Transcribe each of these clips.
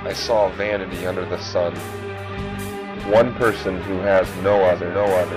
I saw vanity under the sun. One person who has no other.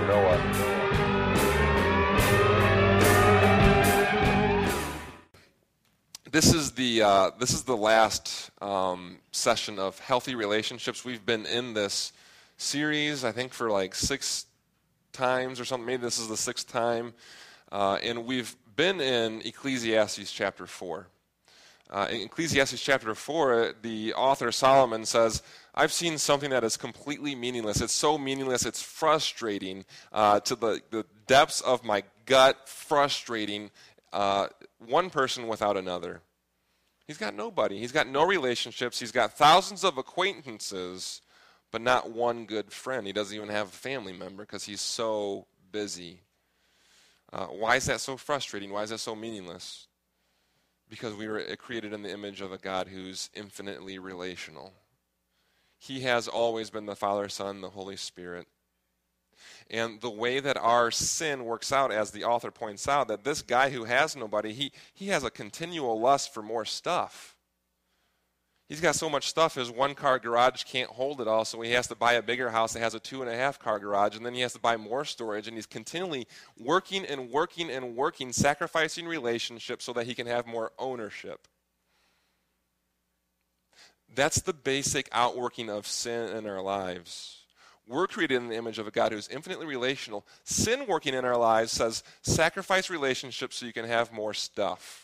This is the last session of healthy relationships. We've been in this series, I think, for like 6 times or something. Maybe this is the 6th time, and we've been in Ecclesiastes chapter 4. In Ecclesiastes chapter 4, the author Solomon says, I've seen something that is completely meaningless. It's so meaningless, it's frustrating to the depths of my gut, frustrating one person without another. He's got nobody. He's got no relationships. He's got thousands of acquaintances, but not one good friend. He doesn't even have a family member because he's so busy. Why is that so frustrating? Why is that so meaningless? Because we were created in the image of a God who's infinitely relational. He has always been the Father, Son, the Holy Spirit. And the way that our sin works out, as the author points out, that this guy who has nobody, he has a continual lust for more stuff. He's got so much stuff, his 1-car garage can't hold it all, so he has to buy a bigger house that has a 2.5-car garage, and then he has to buy more storage, and he's continually working, sacrificing relationships so that he can have more ownership. That's the basic outworking of sin in our lives. We're created in the image of a God who's infinitely relational. Sin working in our lives says, sacrifice relationships so you can have more stuff.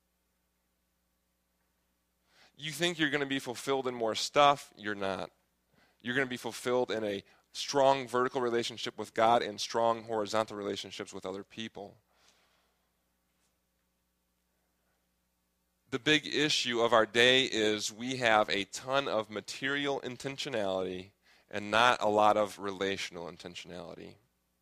You think you're going to be fulfilled in more stuff, you're not. You're going to be fulfilled in a strong vertical relationship with God and strong horizontal relationships with other people. The big issue of our day is we have a ton of material intentionality and not a lot of relational intentionality.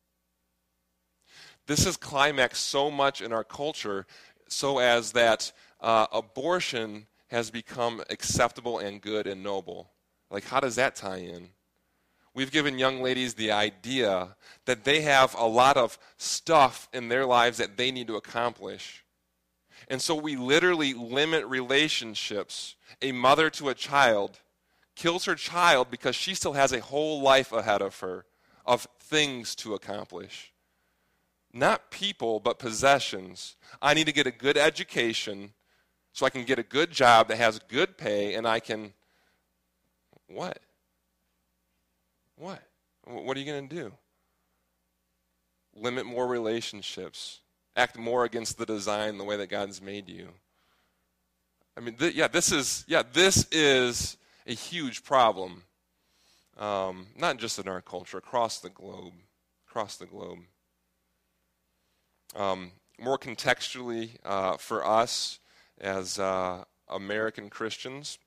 This has climaxed so much in our culture so as that abortion has become acceptable and good and noble. Like, how does that tie in? We've given young ladies the idea that they have a lot of stuff in their lives that they need to accomplish. And so we literally limit relationships. A mother to a child kills her child because she still has a whole life ahead of her of things to accomplish. Not people, but possessions. I need to get a good education so I can get a good job that has good pay, and I can, what? What are you going to do? Limit more relationships. Act more against the design, the way that God's made you. I mean, this is a huge problem. Not just in our culture, across the globe. More contextually for us, as American Christians,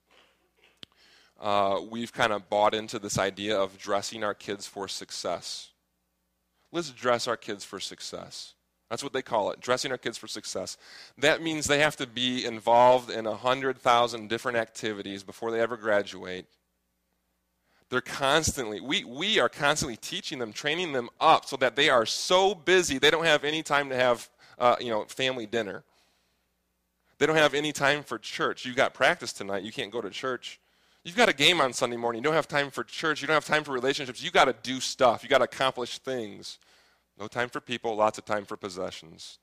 we've kind of bought into this idea of dressing our kids for success. Let's dress our kids for success. That's what they call it, dressing our kids for success. That means they have to be involved in 100,000 different activities before they ever graduate. They're constantly, we are constantly teaching them, training them up so that they are so busy they don't have any time to have family dinner. They don't have any time for church. You've got practice tonight. You can't go to church. You've got a game on Sunday morning. You don't have time for church. You don't have time for relationships. You've got to do stuff. You've got to accomplish things. No time for people, lots of time for possessions.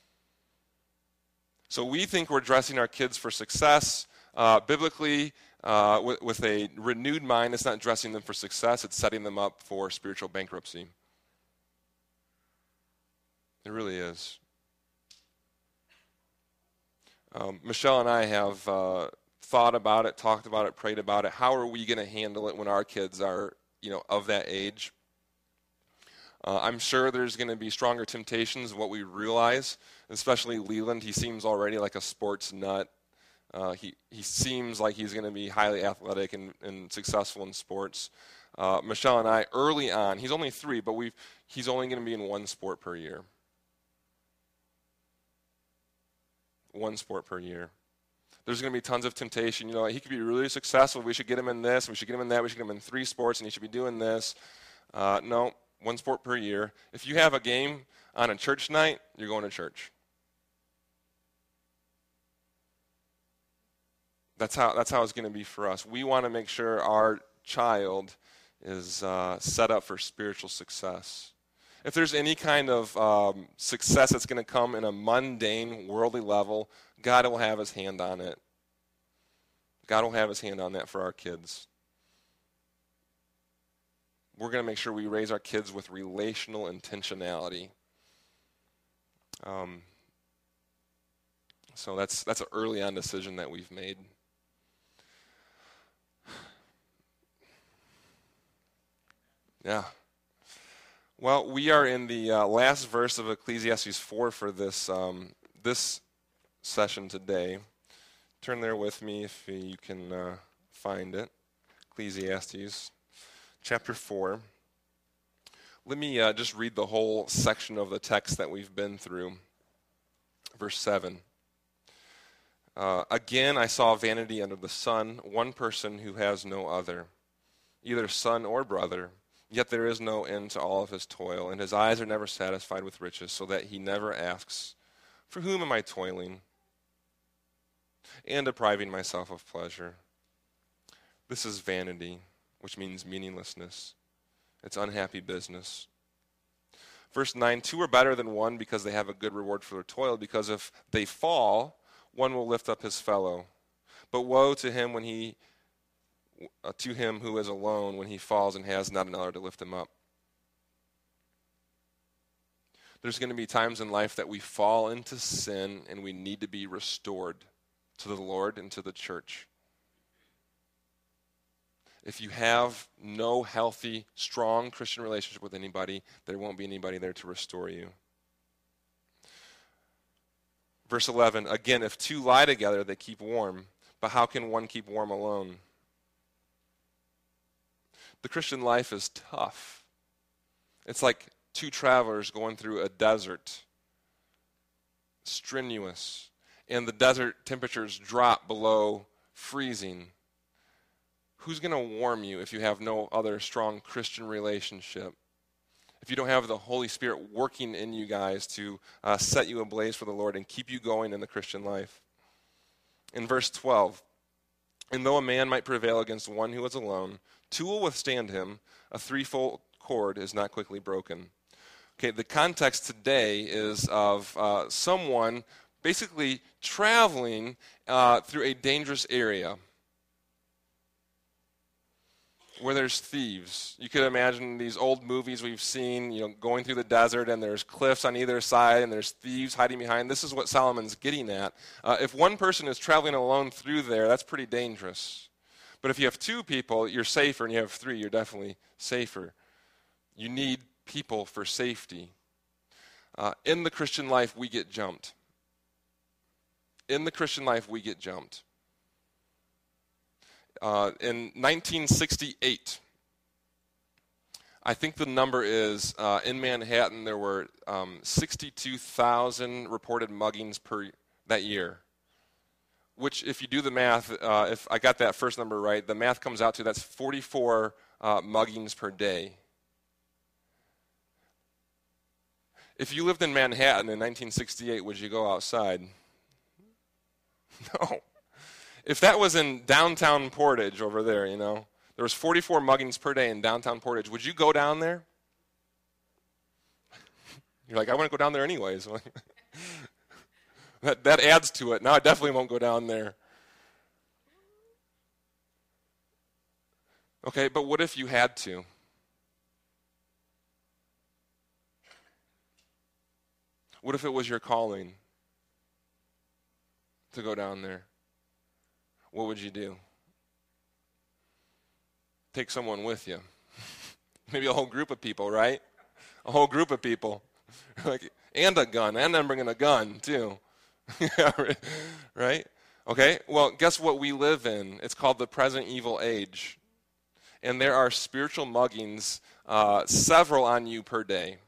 So we think we're dressing our kids for success. Biblically, with a renewed mind, it's not dressing them for success. It's setting them up for spiritual bankruptcy. It really is. Michelle and I have thought about it, talked about it, prayed about it. How are we going to handle it when our kids are, of that age? I'm sure there's going to be stronger temptations than what we realize, especially Leland. He seems already like a sports nut. He seems like he's going to be highly athletic and successful in sports. Michelle and I, early on, he's only 3, but he's only going to be in one sport per year. One sport per year. There's going to be tons of temptation. He could be really successful. We should get him in this. We should get him in that. We should get him in 3 sports, and he should be doing this. No, one sport per year. If you have a game on a church night, you're going to church. That's how it's going to be for us. We want to make sure our child is set up for spiritual success. If there's any kind of success that's going to come in a mundane, worldly level, God will have his hand on it. God will have his hand on that for our kids. We're going to make sure we raise our kids with relational intentionality. So that's an early on decision that we've made. Yeah. Well, we are in the last verse of Ecclesiastes 4 for this this session today. Turn there with me if you can find it. Ecclesiastes chapter 4. Let me just read the whole section of the text that we've been through. Verse 7. Again, I saw vanity under the sun, one person who has no other, either son or brother. Yet there is no end to all of his toil, and his eyes are never satisfied with riches, so that he never asks, "For whom am I toiling and depriving myself of pleasure?" This is vanity, which means meaninglessness. It's unhappy business. Verse 9, 2 are better than one because they have a good reward for their toil, because if they fall, one will lift up his fellow. But woe to him to him who is alone when he falls and has not another to lift him up. There's going to be times in life that we fall into sin and we need to be restored to the Lord and to the church. If you have no healthy, strong Christian relationship with anybody, there won't be anybody there to restore you. Verse 11, again, if two lie together, they keep warm. But how can one keep warm alone? The Christian life is tough. It's like two travelers going through a desert. Strenuous. And the desert temperatures drop below freezing. Who's going to warm you if you have no other strong Christian relationship? If you don't have the Holy Spirit working in you guys to set you ablaze for the Lord and keep you going in the Christian life. In verse 12, and though a man might prevail against one who is alone, two will withstand him. A threefold cord is not quickly broken. Okay, the context today is of someone basically traveling through a dangerous area where there's thieves. You could imagine these old movies we've seen, going through the desert, and there's cliffs on either side, and there's thieves hiding behind. This is what Solomon's getting at. If one person is traveling alone through there, that's pretty dangerous. But if you have two people, you're safer, and you have three, you're definitely safer. You need people for safety. In the Christian life, we get jumped. In the Christian life, we get jumped. In 1968, I think the number is, in Manhattan, there were 62,000 reported muggings that year. Which, if you do the math, if I got that first number right, the math comes out to that's 44 muggings per day. If you lived in Manhattan in 1968, would you go outside? No. If that was in downtown Portage over there, there was 44 muggings per day in downtown Portage, would you go down there? You're like, I want to go down there anyways. That adds to it. Now I definitely won't go down there. Okay, but what if you had to? What if it was your calling to go down there? What would you do? Take someone with you. Maybe a whole group of people, right? A whole group of people. And a gun. And I'm bringing a gun, too. Right? Okay, well, guess what we live in? It's called the present evil age. And there are spiritual muggings, several on you per day.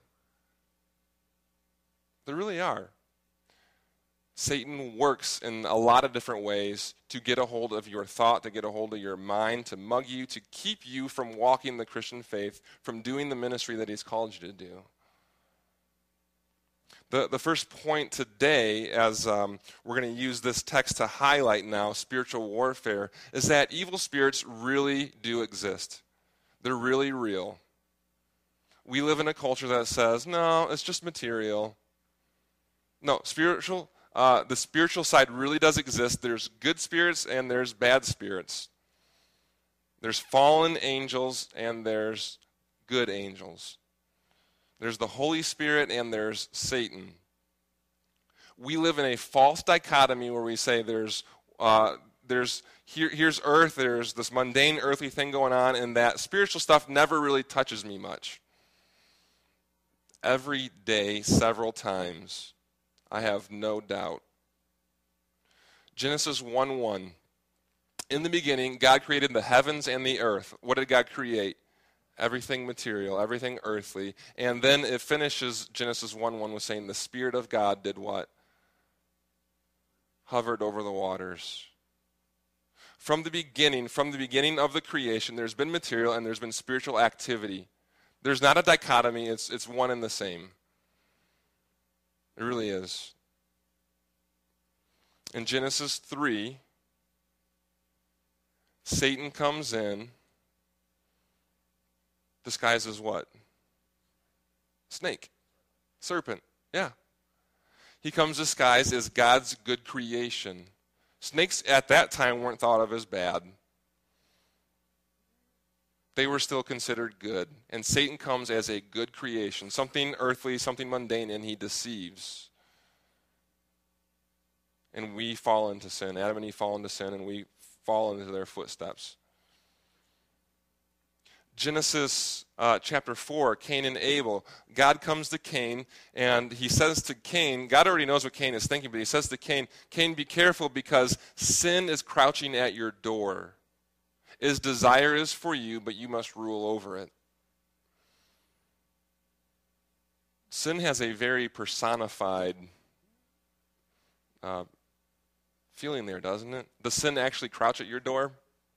There really are. Satan works in a lot of different ways to get a hold of your thought, to get a hold of your mind, to mug you, to keep you from walking the Christian faith, from doing the ministry that he's called you to do. The first point today, as we're going to use this text to highlight now spiritual warfare, is that evil spirits really do exist. They're really real. We live in a culture that says, no, it's just material. No, the spiritual side really does exist. There's good spirits and there's bad spirits. There's fallen angels and there's good angels. There's the Holy Spirit and there's Satan. We live in a false dichotomy where we say here's earth, there's this mundane earthly thing going on, and that spiritual stuff never really touches me much. Every day, several times, I have no doubt. Genesis 1:1. In the beginning, God created the heavens and the earth. What did God create? Everything material, everything earthly. And then it finishes Genesis 1:1 with saying the Spirit of God did what? Hovered over the waters. From the beginning of the creation, there's been material and there's been spiritual activity. There's not a dichotomy, it's one and the same. It really is. In Genesis 3, Satan comes in, disguised as what? Snake. Serpent. Yeah. He comes disguised as God's good creation. Snakes at that time weren't thought of as bad. They were still considered good. And Satan comes as a good creation, something earthly, something mundane, and he deceives. And we fall into sin. Adam and Eve fall into sin, and we fall into their footsteps. Genesis chapter 4, Cain and Abel. God comes to Cain, and he says to Cain, God already knows what Cain is thinking, but he says to Cain, Cain, be careful because sin is crouching at your door. His desire is for you, but you must rule over it. Sin has a very personified feeling there, doesn't it? Does sin actually crouch at your door?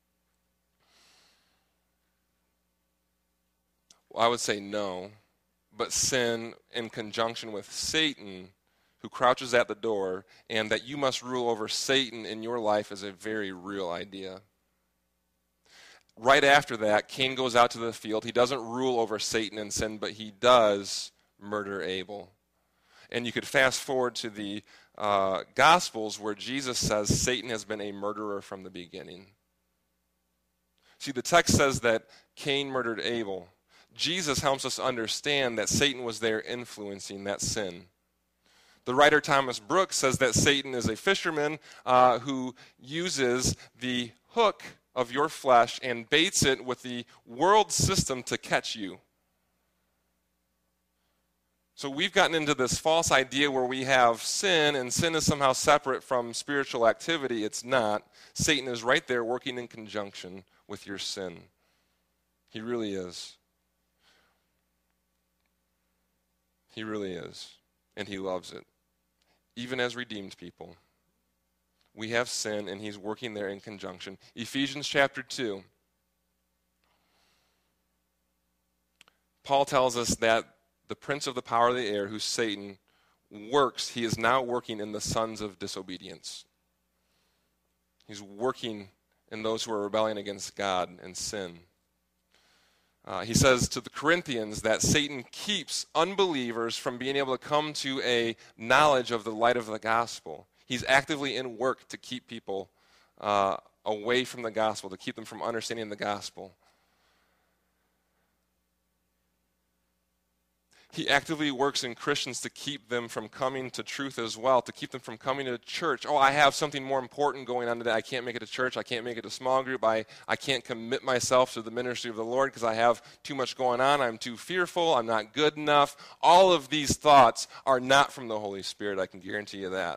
Well, I would say no, but sin in conjunction with Satan, who crouches at the door, and that you must rule over Satan in your life is a very real idea. Right after that, Cain goes out to the field. He doesn't rule over Satan and sin, but he does murder Abel. And you could fast forward to the Gospels where Jesus says Satan has been a murderer from the beginning. See, the text says that Cain murdered Abel. Jesus helps us understand that Satan was there influencing that sin. The writer Thomas Brooks says that Satan is a fisherman who uses the hook of your flesh and baits it with the world system to catch you. So we've gotten into this false idea where we have sin, and sin is somehow separate from spiritual activity. It's not. Satan is right there working in conjunction with your sin. He really is. He really is. And he loves it. Even as redeemed people. We have sin, and he's working there in conjunction. Ephesians chapter 2. Paul tells us that the prince of the power of the air, who's Satan, works. He is now working in the sons of disobedience. He's working in those who are rebelling against God and sin. He says to the Corinthians that Satan keeps unbelievers from being able to come to a knowledge of the light of the gospel. He's actively in work to keep people away from the gospel, to keep them from understanding the gospel. He actively works in Christians to keep them from coming to truth as well, to keep them from coming to church. Oh, I have something more important going on today. I can't make it to church. I can't make it to small group. I can't commit myself to the ministry of the Lord because I have too much going on. I'm too fearful. I'm not good enough. All of these thoughts are not from the Holy Spirit. I can guarantee you that.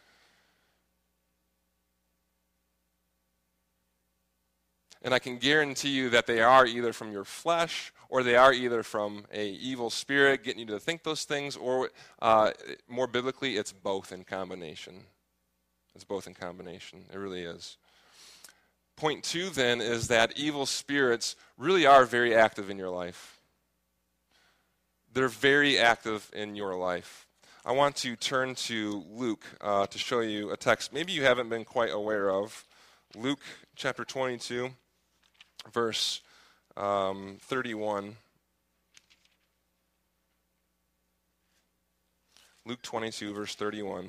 And I can guarantee you that they are either from your flesh or they are either from an evil spirit getting you to think those things, or more biblically, it's both in combination. It's both in combination. It really is. Point 2 then is that evil spirits really are very active in your life. They're very active in your life. I want to turn to Luke to show you a text maybe you haven't been quite aware of. Luke chapter 22, verse 31. Luke 22, verse 31.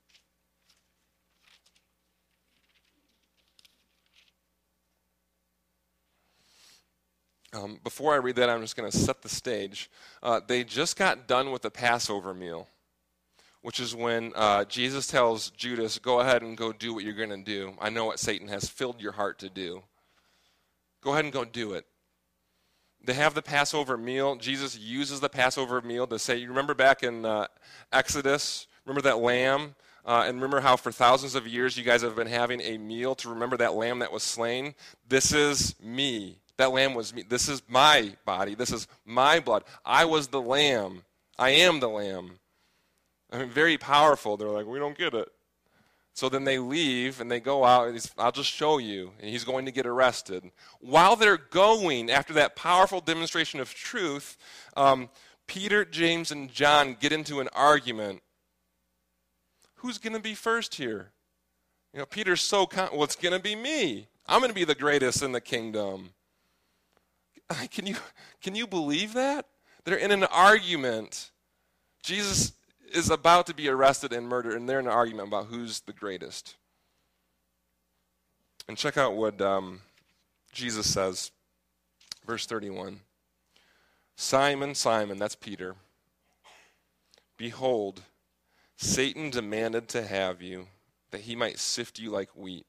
Before I read that, I'm just going to set the stage. They just got done with the Passover meal, which is when Jesus tells Judas, go ahead and go do what you're going to do. I know what Satan has filled your heart to do. Go ahead and go do it. They have the Passover meal. Jesus uses the Passover meal to say, you remember back in Exodus, remember that lamb? And remember how for thousands of years you guys have been having a meal to remember that lamb that was slain? This is me. That lamb was me. This is my body. This is my blood. I was the lamb. I am the lamb. I mean, very powerful. They're like, we don't get it. So then they leave and they go out, and I'll just show you. And he's going to get arrested. While they're going, after that powerful demonstration of truth, Peter, James, and John get into an argument. Who's going to be first here? You know, Peter's so well, it's going to be me. I'm going to be the greatest in the kingdom. Can you believe that? They're in an argument. Jesus is about to be arrested and murdered, and they're in an argument about who's the greatest. And check out what Jesus says, verse 31. Simon, Simon, that's Peter. Behold, Satan demanded to have you, that he might sift you like wheat.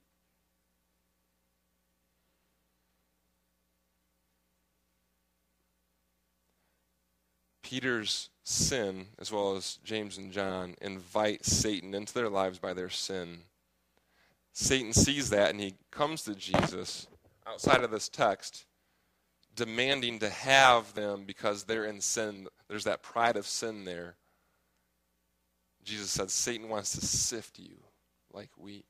Peter's sin, as well as James and John, invite Satan into their lives by their sin. Satan sees that, and he comes to Jesus outside of this text, demanding to have them because they're in sin. There's that pride of sin there. Jesus said, Satan wants to sift you like wheat.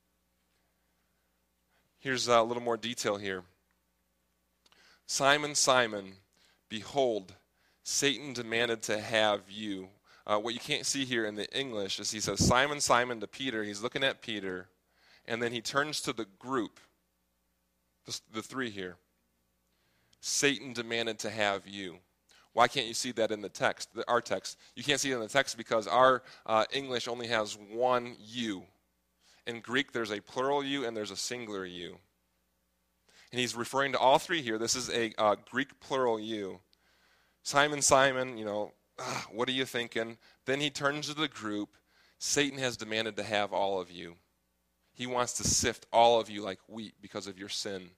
Here's a little more detail here. Simon, Simon, behold, Satan demanded to have you. What you can't see here in the English is he says, Simon, Simon to Peter. He's looking at Peter. And then he turns to the group, the three here. Satan demanded to have you. Why can't you see that in the text, our text? You can't see it in the text because our English only has one you. In Greek, there's a plural you and there's a singular you. And he's referring to all three here. This is a Greek plural you. Simon, Simon, what are you thinking? Then he turns to the group. Satan has demanded to have all of you. He wants to sift all of you like wheat because of your sin.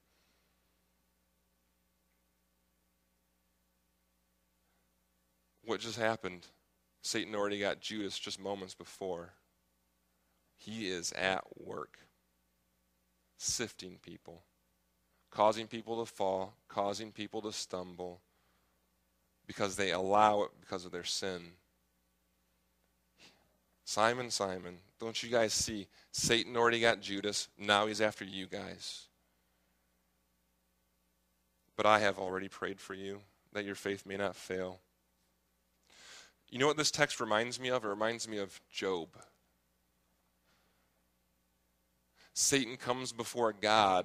What just happened? Satan already got Judas just moments before. He is at work, sifting people, causing people to fall, causing people to stumble, because they allow it because of their sin. Simon, Simon, don't you guys see? Satan already got Judas. Now he's after you guys. But I have already prayed for you, that your faith may not fail. You know what this text reminds me of? It reminds me of Job. Satan comes before God,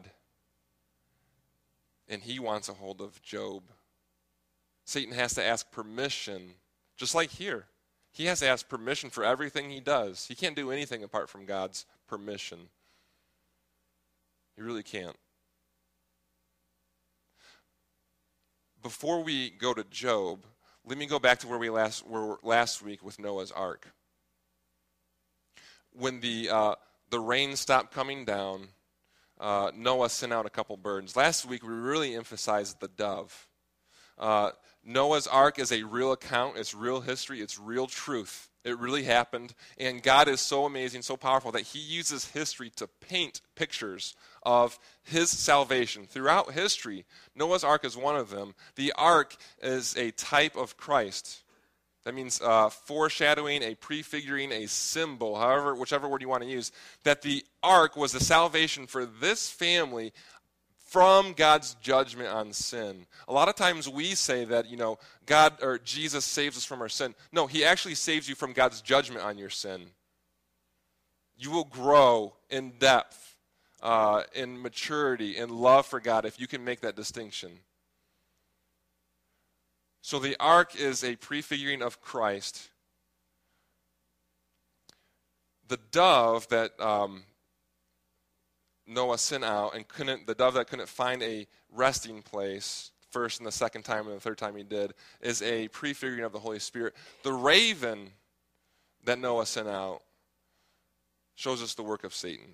and he wants a hold of Job. Satan has to ask permission, just like here. He has to ask permission for everything he does. He can't do anything apart from God's permission. He really can't. Before we go to Job, let me go back to where we were last week with Noah's Ark. When the rain stopped coming down, Noah sent out a couple birds. Last week we really emphasized the dove. Noah's Ark is a real account. It's real history. It's real truth. It really happened. And God is so amazing, so powerful that he uses history to paint pictures of his salvation. Throughout history, Noah's Ark is one of them. The ark is a type of Christ. That means foreshadowing, a prefiguring, a symbol, whichever word you want to use, that the ark was the salvation for this family from God's judgment on sin. A lot of times we say that, God or Jesus saves us from our sin. No, he actually saves you from God's judgment on your sin. You will grow in depth, in maturity, in love for God if you can make that distinction. So the ark is a prefiguring of Christ. The dove that Noah sent out and the dove that couldn't find a resting place first and the second time and the third time he did, is a prefiguring of the Holy Spirit. The raven that Noah sent out shows us the work of Satan.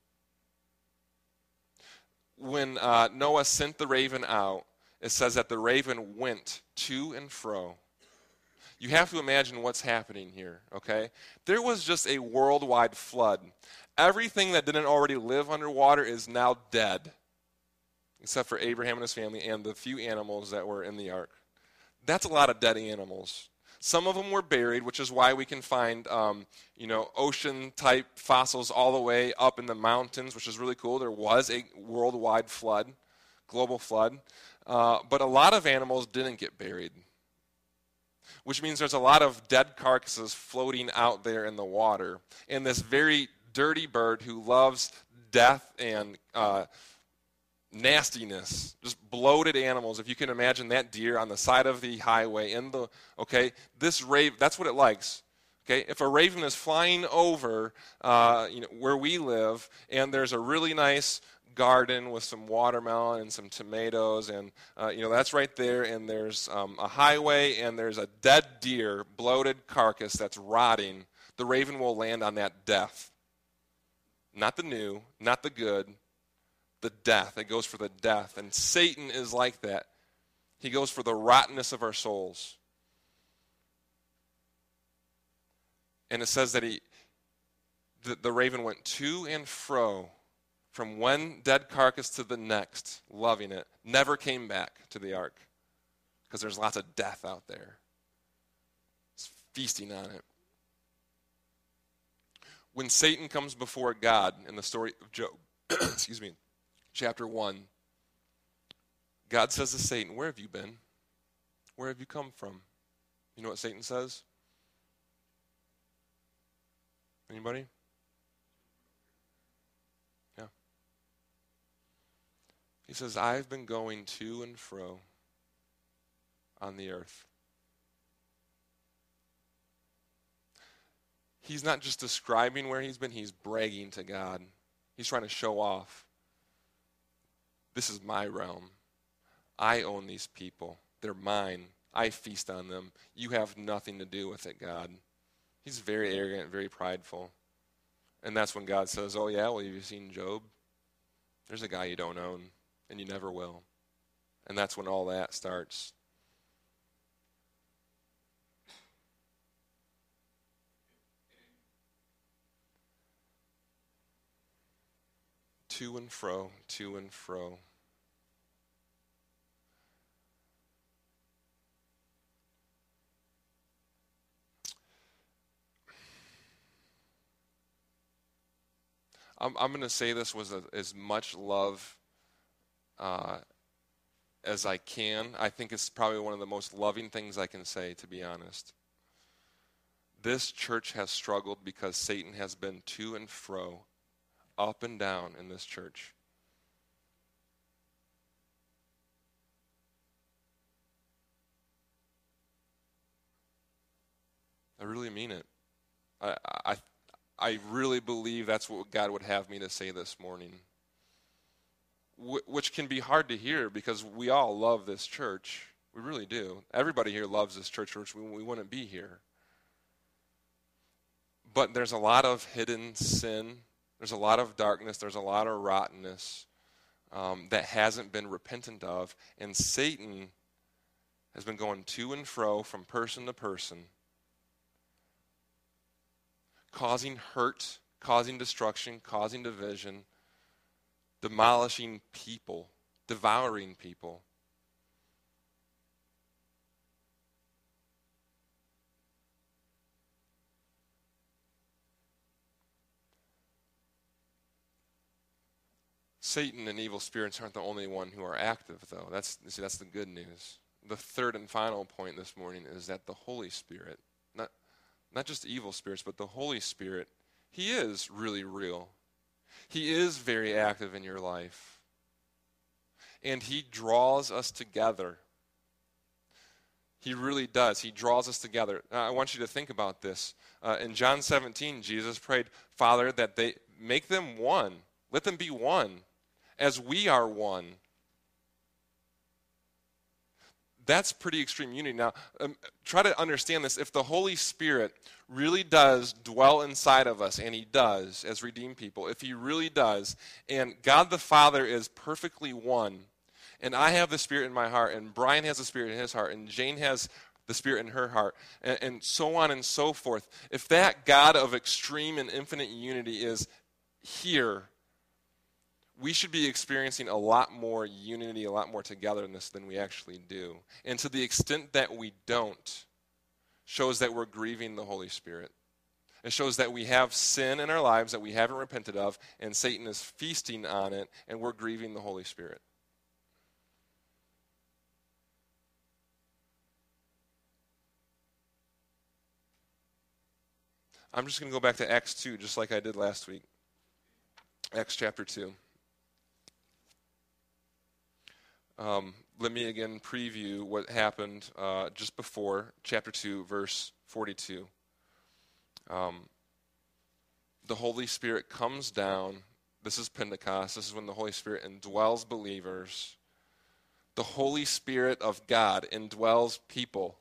When Noah sent the raven out, it says that the raven went to and fro. You have to imagine what's happening here, okay? There was just a worldwide flood. Everything that didn't already live underwater is now dead, except for Abraham and his family and the few animals that were in the ark. That's a lot of dead animals. Some of them were buried, which is why we can find, ocean-type fossils all the way up in the mountains, which is really cool. There was a worldwide flood, global flood. But a lot of animals didn't get buried, which means there's a lot of dead carcasses floating out there in the water. And this very dirty bird who loves death and nastiness, just bloated animals. If you can imagine that deer on the side of the highway this raven, that's what it likes. Okay, if a raven is flying over, where we live, and there's a really nice garden with some watermelon and some tomatoes, and that's right there, and there's a highway, and there's a dead deer, bloated carcass that's rotting, the raven will land on that death. Not the new, not the good, the death. It goes for the death. And Satan is like that. He goes for the rottenness of our souls. And it says that the raven went to and fro from one dead carcass to the next, loving it, never came back to the ark because there's lots of death out there. It's feasting on it. When Satan comes before God in the story of Job, chapter 1, God says to Satan, "Where have you been? Where have you come from?" You know what Satan says? Anybody? Yeah. He says, "I've been going to and fro on the earth." He's not just describing where he's been, he's bragging to God. He's trying to show off. This is my realm. I own these people. They're mine. I feast on them. You have nothing to do with it, God. He's very arrogant, very prideful. And that's when God says, "Oh yeah, well, have you seen Job? There's a guy you don't own, and you never will." And that's when all that starts. To and fro, to and fro. I'm going to say this was as much love as I can. I think it's probably one of the most loving things I can say, to be honest. This church has struggled because Satan has been to and fro, up and down in this church. I really mean it. I really believe that's what God would have me to say this morning. Which can be hard to hear because we all love this church. We really do. Everybody here loves this church, or we wouldn't be here. But there's a lot of hidden sin. There's a lot of darkness. There's a lot of rottenness that hasn't been repentant of. And Satan has been going to and fro from person to person, causing hurt, causing destruction, causing division, demolishing people, devouring people. Satan and evil spirits aren't the only one who are active, though. That's the good news. The third and final point this morning is that the Holy Spirit, not just evil spirits, but the Holy Spirit, he is really real. He is very active in your life. And he draws us together. He really does. He draws us together. I want you to think about this. In John 17, Jesus prayed, Father, that they make them one. Let them be one, as we are one. That's pretty extreme unity. Now, try to understand this. If the Holy Spirit really does dwell inside of us, and he does as redeemed people, if he really does, and God the Father is perfectly one, and I have the Spirit in my heart, and Brian has the Spirit in his heart, and Jane has the Spirit in her heart, and so on and so forth, if that God of extreme and infinite unity is here, we should be experiencing a lot more unity, a lot more togetherness than we actually do. And to the extent that we don't, shows that we're grieving the Holy Spirit. It shows that we have sin in our lives that we haven't repented of, and Satan is feasting on it, and we're grieving the Holy Spirit. I'm just going to go back to Acts 2, just like I did last week. Acts chapter 2. Let me again preview what happened just before chapter 2, verse 42. The Holy Spirit comes down. This is Pentecost. This is when the Holy Spirit indwells believers. The Holy Spirit of God indwells people.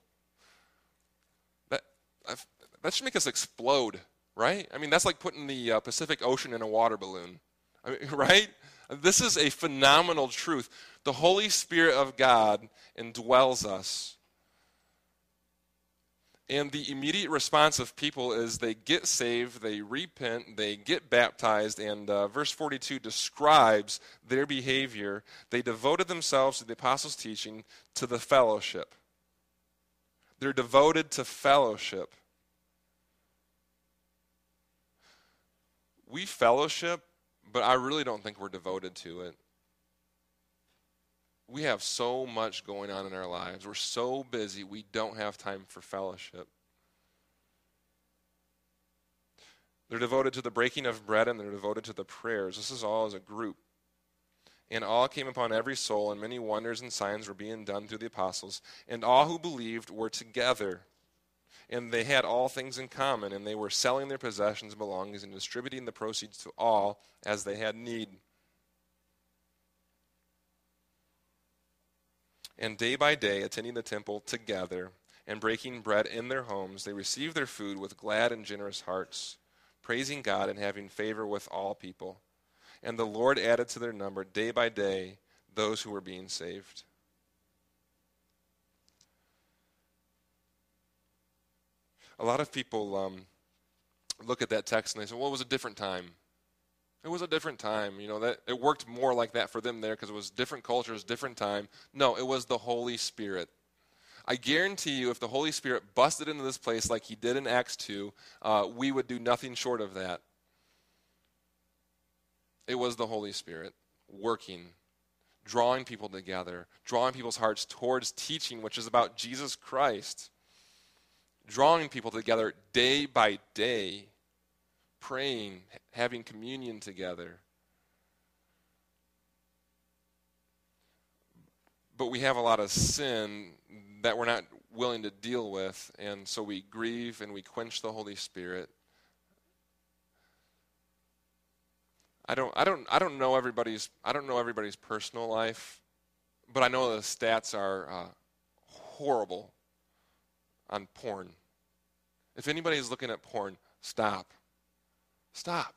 That should make us explode, right? I mean, that's like putting the Pacific Ocean in a water balloon, right? This is a phenomenal truth. The Holy Spirit of God indwells us. And the immediate response of people is they get saved, they repent, they get baptized, and verse 42 describes their behavior. They devoted themselves to the apostles' teaching, to the fellowship. They're devoted to fellowship. We fellowship, but I really don't think we're devoted to it. We have so much going on in our lives. We're so busy, we don't have time for fellowship. They're devoted to the breaking of bread, and they're devoted to the prayers. This is all as a group. And all came upon every soul, and many wonders and signs were being done through the apostles. And all who believed were together. And they had all things in common, and they were selling their possessions and belongings and distributing the proceeds to all as they had need. And day by day, attending the temple together and breaking bread in their homes, they received their food with glad and generous hearts, praising God and having favor with all people. And the Lord added to their number day by day those who were being saved. A lot of people look at that text and they say, well, it was a different time. It was a different time. You know, that it worked more like that for them there because it was different cultures, different time. No, it was the Holy Spirit. I guarantee you if the Holy Spirit busted into this place like he did in Acts 2, we would do nothing short of that. It was the Holy Spirit working, drawing people together, drawing people's hearts towards teaching, which is about Jesus Christ. Drawing people together day by day, praying, having communion together. But we have a lot of sin that we're not willing to deal with, and so we grieve and we quench the Holy Spirit. I don't know everybody's personal life, but I know the stats are horrible on porn. If anybody is looking at porn, stop. Stop.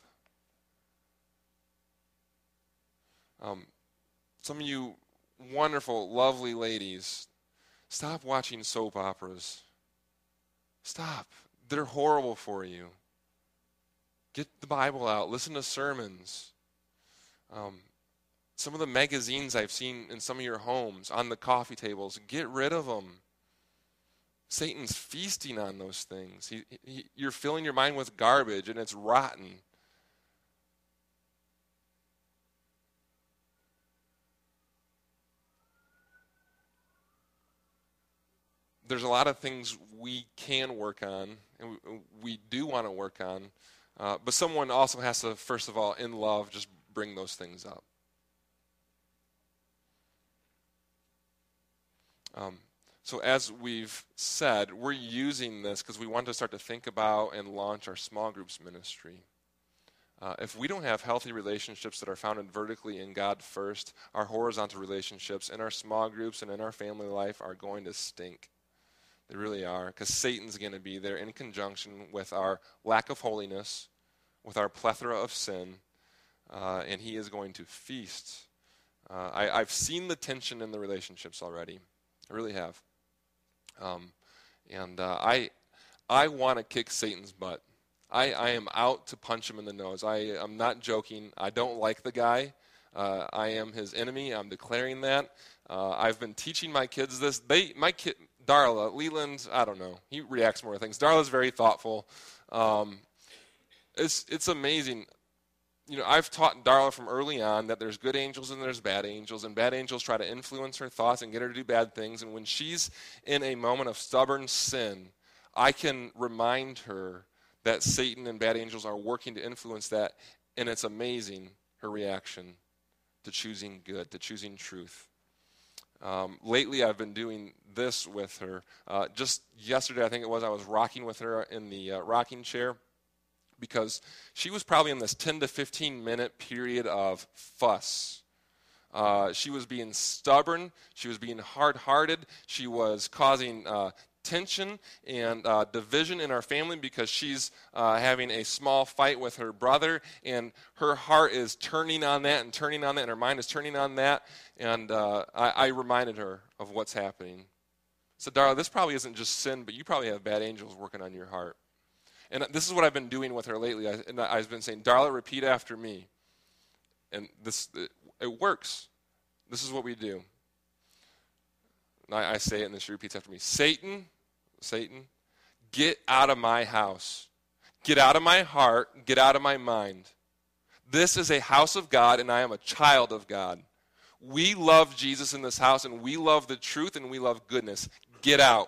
Some of you wonderful, lovely ladies, stop watching soap operas. Stop. They're horrible for you. Get the Bible out. Listen to sermons. Some of the magazines I've seen in some of your homes on the coffee tables, get rid of them. Satan's feasting on those things. You're filling your mind with garbage, and it's rotten. there's a lot of things we can work on, and we do want to work on, but someone also has to, first of all, in love, just bring those things up. So as we've said, we're using this because we want to start to think about and launch our small groups ministry. If we don't have healthy relationships that are founded vertically in God first, our horizontal relationships in our small groups and in our family life are going to stink. They really are, because Satan's going to be there in conjunction with our lack of holiness, with our plethora of sin, and he is going to feast. I've seen the tension in the relationships already. I really have. I want to kick Satan's butt. I am out to punch him in the nose. I'm not joking. I don't like the guy. I am his enemy. I'm declaring that. I've been teaching my kids this. My kid, Darla, Leland, I don't know. He reacts more to things. Darla's very thoughtful. It's amazing. You know, I've taught Darla from early on that there's good angels and there's bad angels, and bad angels try to influence her thoughts and get her to do bad things. And when she's in a moment of stubborn sin, I can remind her that Satan and bad angels are working to influence that, and it's amazing, her reaction to choosing good, to choosing truth. Lately, I've been doing this with her. Just yesterday, I think it was, I was rocking with her in the rocking chair, because she was probably in this 10 to 15 minute period of fuss. She was being stubborn. She was being hard-hearted. She was causing tension and division in our family because she's having a small fight with her brother, and her heart is turning on that and turning on that, and her mind is turning on that. And I reminded her of what's happening. I said, Darla, this probably isn't just sin, but you probably have bad angels working on your heart. And this is what I've been doing with her lately. I've been saying, Darla, repeat after me. And it works. This is what we do. And I say it, and then she repeats after me. Satan, get out of my house. Get out of my heart. Get out of my mind. This is a house of God, and I am a child of God. We love Jesus in this house, and we love the truth, and we love goodness. Get out.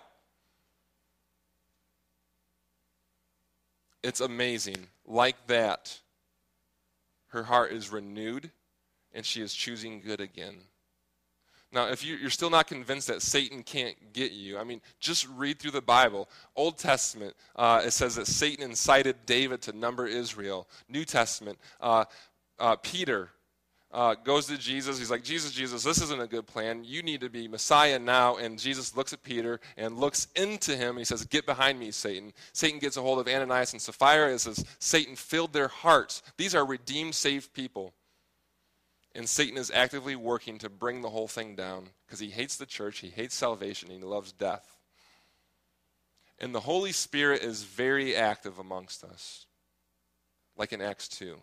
It's amazing. Like that, her heart is renewed, and she is choosing good again. Now, if you're still not convinced that Satan can't get you, I mean, just read through the Bible. Old Testament, it says that Satan incited David to number Israel. New Testament, Peter goes to Jesus. He's like, Jesus, this isn't a good plan. You need to be Messiah now. And Jesus looks at Peter and looks into him, and he says, get behind me, Satan. Satan gets a hold of Ananias and Sapphira. It says, Satan filled their hearts. These are redeemed, saved people. And Satan is actively working to bring the whole thing down because he hates the church, he hates salvation, he loves death. And the Holy Spirit is very active amongst us, like in Acts 2.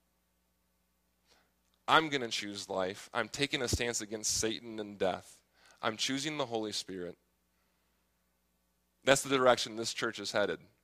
I'm going to choose life. I'm taking a stance against Satan and death. I'm choosing the Holy Spirit. That's the direction this church is headed.